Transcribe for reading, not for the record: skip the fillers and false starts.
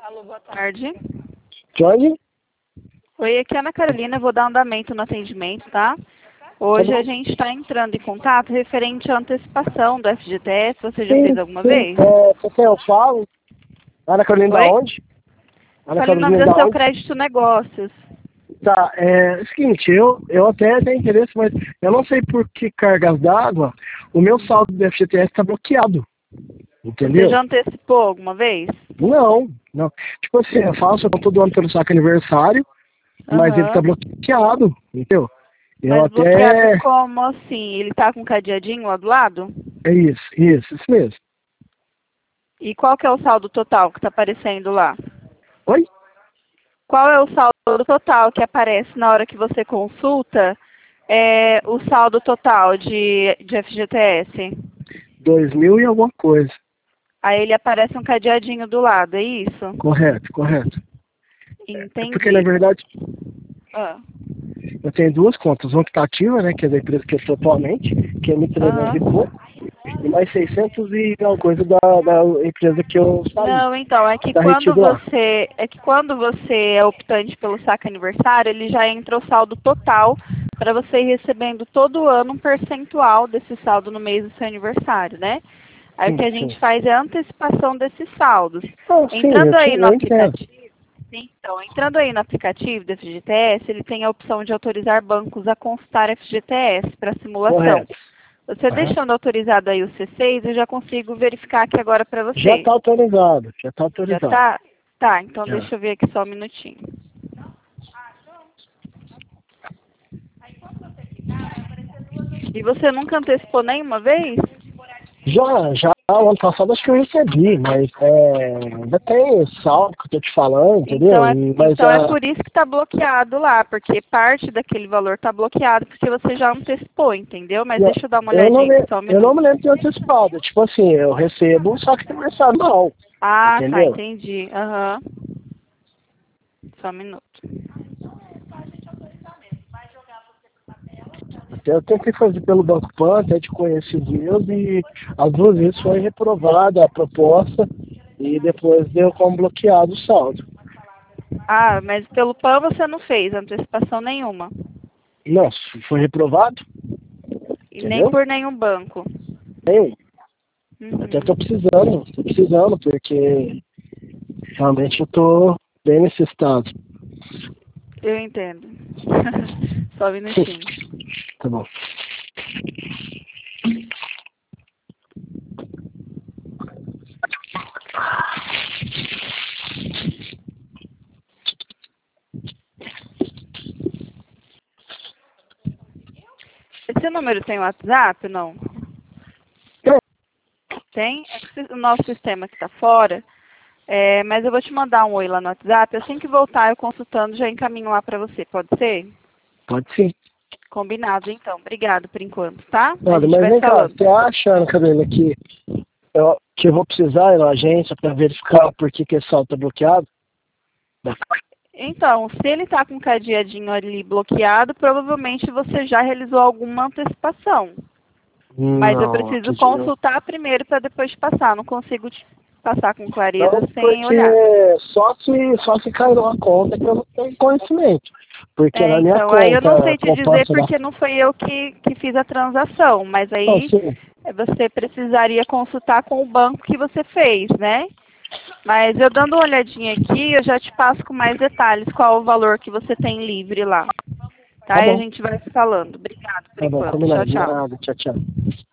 Alô, boa tarde. Jorge? Oi, aqui é a Ana Carolina, eu vou dar andamento no atendimento, tá? Hoje a gente está entrando em contato referente à antecipação do FGTS, você já fez alguma vez? Você eu falo. Ana Carolina da Oi? onde? Ana Fale o nome Carolina do da seu onde? crédito negócios. Tá, é o seguinte, eu até tenho interesse, mas eu não sei por que cargas d'água o meu saldo do FGTS está bloqueado. Você Entendeu? já antecipou alguma vez? Não. Tipo assim, eu faço todo ano pelo saque aniversário, mas ele tá Aham. bloqueado, entendeu? Eu Mas bloqueado até... como assim? Ele tá com cadeadinho lá do lado? É isso mesmo. E qual que é o saldo total que tá aparecendo lá? Oi? Qual é o saldo total que aparece na hora que você consulta o saldo total de FGTS? 2000 e alguma coisa. Aí ele aparece um cadeadinho do lado, é isso? Correto. É porque, na Entendi. verdade, Ah, eu tenho duas contas. Uma que está ativa, né, que é da empresa que eu estou atualmente, que é 1.300 e aham. pouco, e mais 600 e alguma coisa da empresa que eu saí, Não, então, que está retido lá. é que quando você é optante pelo saque aniversário, ele já entra o saldo total para você ir recebendo todo ano um percentual desse saldo no mês do seu aniversário, né? Aí o que a Sim. gente faz é a antecipação desses saldos. Não, sim, Entrando aí no eu entendo. aplicativo, então, entrando aí no aplicativo do FGTS, ele tem a opção de autorizar bancos a constar FGTS para simulação. Correto. Você Aham. deixando autorizado aí o C6, eu já consigo verificar aqui agora para Já você. está autorizado, Já tá? Tá, então Já. deixa eu ver aqui só um minutinho. E você nunca antecipou nenhuma vez? Já, o ano passado acho que eu recebi, mas ainda tem saldo que eu tô te falando, entendeu? Mas Então é por isso que está bloqueado lá, porque parte daquele valor está bloqueado porque você já antecipou, entendeu? Mas deixa eu dar uma eu não, olhadinha aqui só um eu não minuto. me lembro de ter antecipado. Tipo assim, eu recebo só que aniversário não, Ah, tá, entendeu? entendi. Aham. Só um minuto. Até eu tentei fazer pelo Banco Pan, até de conhecidos, e as duas vezes foi reprovada a proposta e depois deu como bloqueado o saldo. Ah, mas pelo PAN você não fez antecipação nenhuma. Não, foi reprovado, E nem entendeu? por nenhum banco. Tem. Até Uhum. tô precisando, porque realmente eu tô bem necessitado. Eu entendo. Só um minutinho. Tá bom. Esse número tem WhatsApp? Não. Tem? É que o nosso sistema aqui está fora. Mas eu vou te mandar um oi lá no WhatsApp. Assim que voltar, eu consultando, já encaminho lá para você. Pode ser? Pode sim. Combinado, então. Obrigado por enquanto, tá? A Olha, gente mas vai vem cá, falando. você acha, Ana Carolina, que eu vou precisar ir na agência para verificar por que esse saldo tá bloqueado? Então, se ele está com o cadeadinho ali bloqueado, provavelmente você já realizou alguma antecipação. Mas eu Não, preciso acredito não. consultar primeiro para depois te passar. Não consigo te passar com clareza Não, sem porque olhar. só se caiu numa conta que eu não tenho conhecimento. Porque na minha Então, aí eu não conta sei te dizer composta da... porque não foi eu que fiz a transação, mas Não, aí sim. você precisaria consultar com o banco que você fez, né? Mas eu dando uma olhadinha aqui, eu já te passo com mais detalhes qual o valor que você tem livre lá. Tá Tá? E a bom. gente vai se falando. Obrigada por Tá bom, enquanto. Tchau, combinado. tchau. Nada, tchau.